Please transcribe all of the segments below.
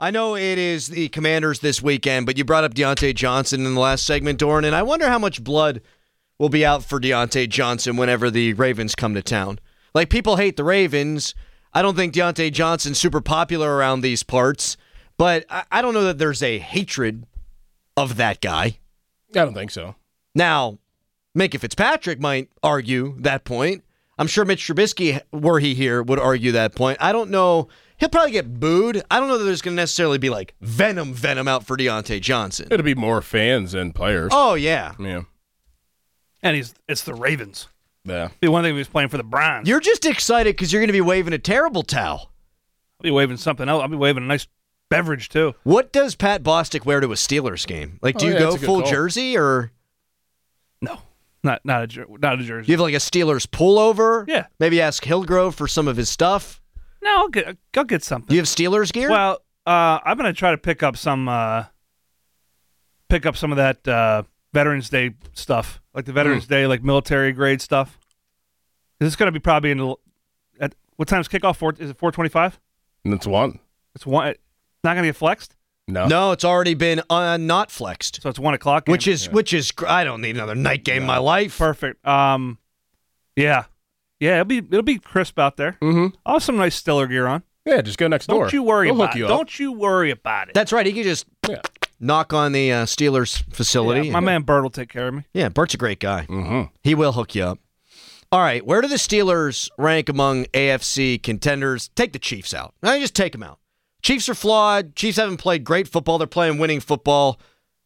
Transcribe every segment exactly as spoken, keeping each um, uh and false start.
I know it is the Commanders this weekend, but you brought up Deontay Johnson in the last segment, Doran, and I wonder how much blood will be out for Deontay Johnson whenever the Ravens come to town. Like, people hate the Ravens. I don't think Deontay Johnson's super popular around these parts, but I, I don't know that there's a hatred of that guy. I don't think so. Now, Minkah Fitzpatrick might argue that point. I'm sure Mitch Trubisky, were he here, would argue that point. I don't know. He'll probably get booed. I don't know that there's going to necessarily be like venom, venom out for Deontay Johnson. It'll be more fans than players. Oh, yeah. Yeah. And he's it's the Ravens. Yeah. Be one thing if he was playing for the Browns. You're just excited because you're going to be waving a terrible towel. I'll be waving something else. I'll be waving a nice beverage, too. What does Pat Bostic wear to a Steelers game? Like, do Oh, you yeah, go that's a good full call. jersey or No. Not not a, jer- not a do jersey. you have like a Steelers pullover? Yeah. Maybe ask Hillgrove for some of his stuff. No, I'll get, I'll get something. Do you have Steelers gear? Well, uh, I'm going to try to pick up some uh, pick up some of that uh, Veterans Day stuff, like the Veterans Mm. Day, like military grade stuff. This is going to be probably in the at what time's kickoff? Four, is it four twenty-five? And it's one. It's one. It's not going to get flexed, No. no, it's already been uh, not flexed, so it's one o'clock. Game. which is which is gr- I don't need another night game in my life. perfect. Um, yeah, yeah, it'll be it'll be crisp out there. Mm-hmm. I'll have some nice Stiller gear on. Yeah, just go next door. Don't you worry We'll about hook it. you up. Don't you worry about it. That's right. He can just Yeah. knock on the uh, Steelers facility. Yeah, my man Bird will take care of me. Yeah, Bert's a great guy. Mm-hmm. He will hook you up. All right, where do the Steelers rank among A F C contenders? Take the Chiefs out. I just take them out. Chiefs are flawed. Chiefs haven't played great football. They're playing winning football.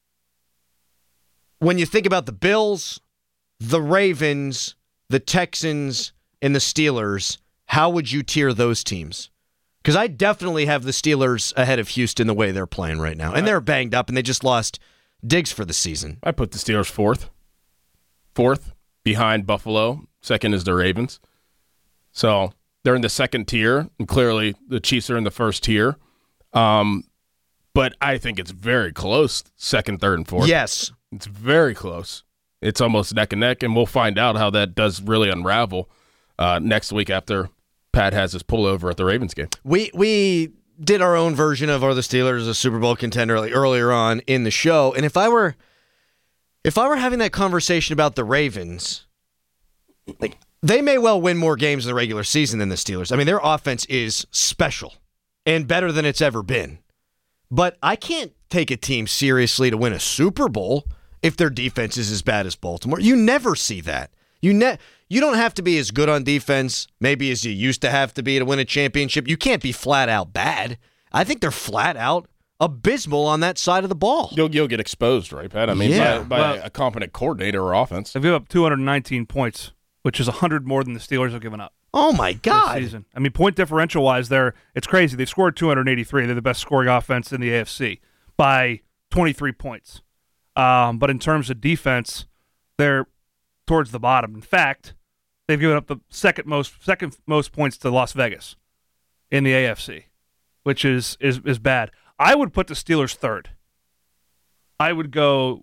When you think about the Bills, the Ravens, the Texans, and the Steelers, how would you tier those teams? Because I definitely have the Steelers ahead of Houston the way they're playing right now. And they're banged up, and they just lost Diggs for the season. I put the Steelers fourth. Fourth, behind Buffalo. Second is the Ravens. So they're in the second tier, and clearly the Chiefs are in the first tier. Um, but I think it's very close, second, third, and fourth. Yes. It's very close. It's almost neck and neck, and we'll find out how that does really unravel uh, next week after Pat has his pullover at the Ravens game. We we did our own version of Are the Steelers a Super Bowl contender like earlier on in the show, and if I were if I were having that conversation about the Ravens, like they may well win more games in the regular season than the Steelers. I mean, their offense is special and better than it's ever been. But I can't take a team seriously to win a Super Bowl if their defense is as bad as Baltimore. You never see that. You ne- you don't have to be as good on defense, maybe as you used to have to be to win a championship. You can't be flat out bad. I think they're flat out abysmal on that side of the ball. You'll you'll get exposed, right, Pat? I mean, Yeah. by, by Well- a competent coordinator or offense. They've given up two hundred nineteen points, which is one hundred more than the Steelers have given up Oh, my this God. season. I mean, point differential wise, they're it's crazy. They've scored two hundred eighty-three. They're the best scoring offense in the A F C by twenty-three points. Um, but in terms of defense, they're towards the bottom. In fact, they've given up the second most second most points to Las Vegas in the A F C, which is is is bad. I would put the Steelers third. I would go.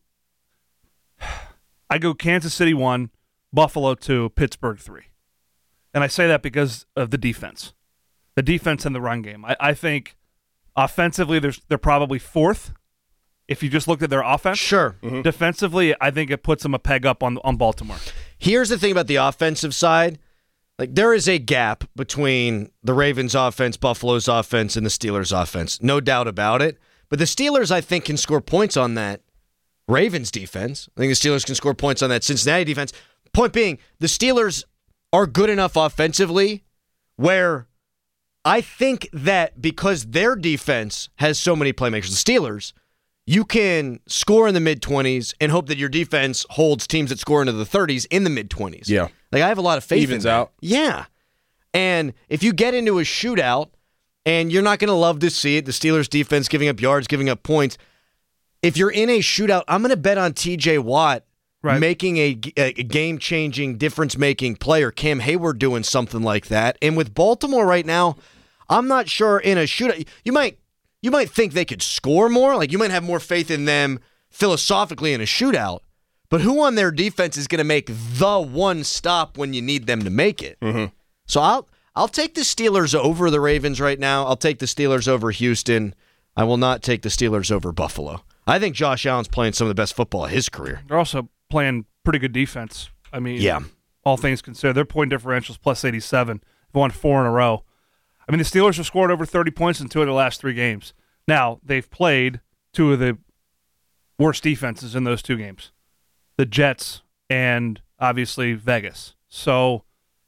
I go Kansas City one, Buffalo two, Pittsburgh three, and I say that because of the defense, the defense and the run game. I, I think offensively, there's they're probably fourth. If you just looked at their offense, Sure. defensively, I think it puts them a peg up on on Baltimore. Here's the thing about the offensive side. Like, there is a gap between the Ravens offense, Buffalo's offense, and the Steelers offense. No doubt about it. But the Steelers, I think, can score points on that Ravens defense. I think the Steelers can score points on that Cincinnati defense. Point being, the Steelers are good enough offensively where I think that because their defense has so many playmakers, the Steelers, you can score in the mid-twenties and hope that your defense holds teams that score into the thirties in the mid-twenties. Yeah. Like, I have a lot of faith Evens in that. out. Yeah. And if you get into a shootout, and you're not going to love to see it, the Steelers defense giving up yards, giving up points. If you're in a shootout, I'm going to bet on T J Watt Right. making a, a game-changing, difference-making player. Cam Hayward doing something like that. And with Baltimore right now, I'm not sure in a shootout. You might you might think they could score more. Like, you might have more faith in them philosophically in a shootout. But who on their defense is going to make the one stop when you need them to make it? Mm-hmm. So I'll I'll take the Steelers over the Ravens right now. I'll take the Steelers over Houston. I will not take the Steelers over Buffalo. I think Josh Allen's playing some of the best football of his career. They're also playing pretty good defense. I mean, Yeah. all things considered, their point differential's plus eighty-seven. They've won four in a row. I mean, the Steelers have scored over thirty points in two of their last three games. Now, they've played two of the worst defenses in those two games, the Jets and obviously Vegas. So,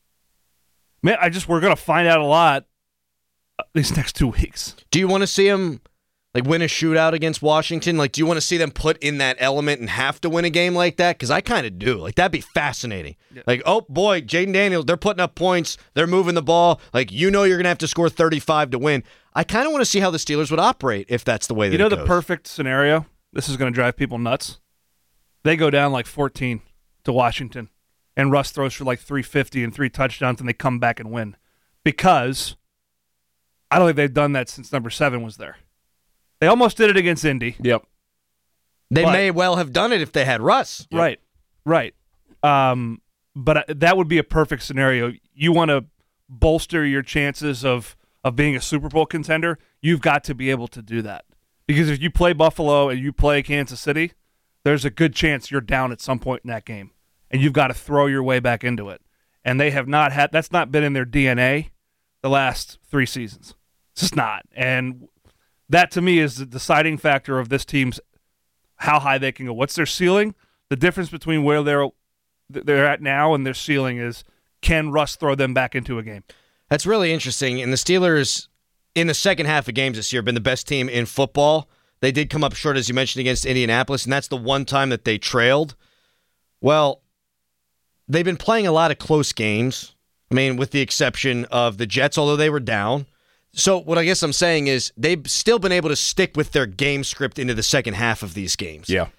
man, I just we're going to find out a lot these next two weeks. Do you want to see them like win a shootout against Washington? Like, do you want to see them put in that element and have to win a game like that? Because I kind of do. Like, that'd be fascinating. Yeah. Like, oh boy, Jaden Daniels, they're putting up points, they're moving the ball. Like, you know, you're gonna have to score thirty-five to win. I kind of want to see how the Steelers would operate if that's the way that you know it the goes. Perfect scenario. This is going to drive people nuts. They go down like fourteen to Washington, and Russ throws for like three fifty and three touchdowns, and they come back and win. Because I don't think they've done that since number seven was there. They almost did it against Indy. Yep. They but, may well have done it if they had Russ. Yep. Right, right. Um, but that would be a perfect scenario. You want to bolster your chances of, of being a Super Bowl contender, you've got to be able to do that. Because if you play Buffalo and you play Kansas City, there's a good chance you're down at some point in that game. And you've got to throw your way back into it. And they have not had, that's not been in their D N A the last three seasons. It's just not. And that to me is the deciding factor of this team's how high they can go. What's their ceiling? The difference between where they're they're at now and their ceiling is, can Russ throw them back into a game? That's really interesting. And the Steelers, in the second half of games this year, have been the best team in football. They did come up short, as you mentioned, against Indianapolis, and that's the one time that they trailed. Well, they've been playing a lot of close games. I mean, with the exception of the Jets, although they were down. So what I guess I'm saying is they've still been able to stick with their game script into the second half of these games. Yeah.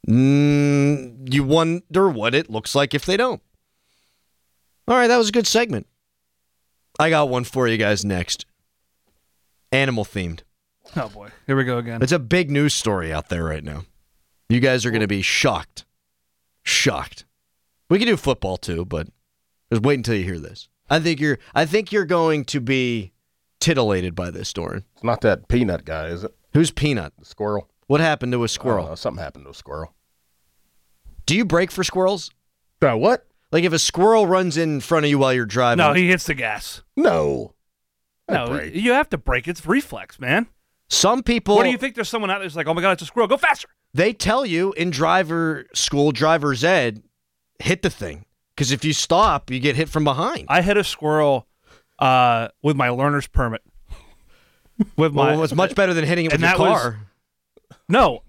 Mm, you wonder what it looks like if they don't. All right, that was a good segment. I got one for you guys next. Animal themed. Oh, boy. Here we go again. It's a big news story out there right now. You guys are going to be shocked. Shocked. We can do football too, but just wait until you hear this. I think you're I think you're going to be titillated by this, Doran. It's not that peanut guy, is it? Who's Peanut? The squirrel. What happened to a squirrel? Uh, something happened to a squirrel. Do you brake for squirrels? Uh, what? Like if a squirrel runs in front of you while you're driving. No, he hits the gas. No. I No, brake. you have to brake. It's reflex, man. Some people. What do you think? There's someone out there who's like, oh my God, it's a squirrel. Go faster. They tell you in driver school, driver's ed, hit the thing. Because if you stop, you get hit from behind. I hit a squirrel uh, with my learner's permit. With my, well, it's much better than hitting it with and your that car. Was, no.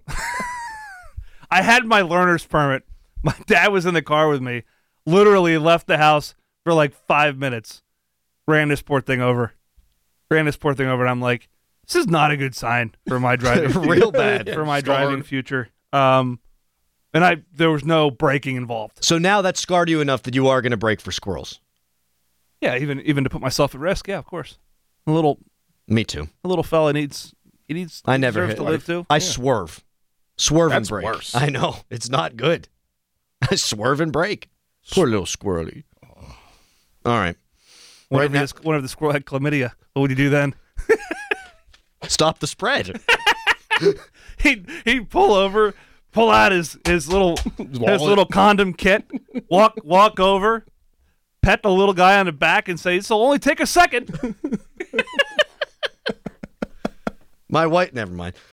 I had my learner's permit. My dad was in the car with me. Literally left the house for like five minutes. Ran this poor thing over. Ran this poor thing over, and I'm like, this is not a good sign for my driving. Real bad. For my driving future. Um, and I there was no braking involved. So now that scarred you enough that you are going to brake for squirrels. Yeah, even even to put myself at risk. Yeah, of course. A little Me too. a little fella needs he needs I never deserves hit. to live too. I Yeah. swerve. Swerve That's and brake. worse. I know. It's not good. I swerve and brake. Poor little squirrely. All right. What Right if, now- this, what if the squirrel had chlamydia? What would you do then? Stop the spread. He'd, he'd pull over, pull out his, his little his wallet. little condom kit, walk walk over, pet the little guy on the back and say, "This'll only take a second." My wife, never mind.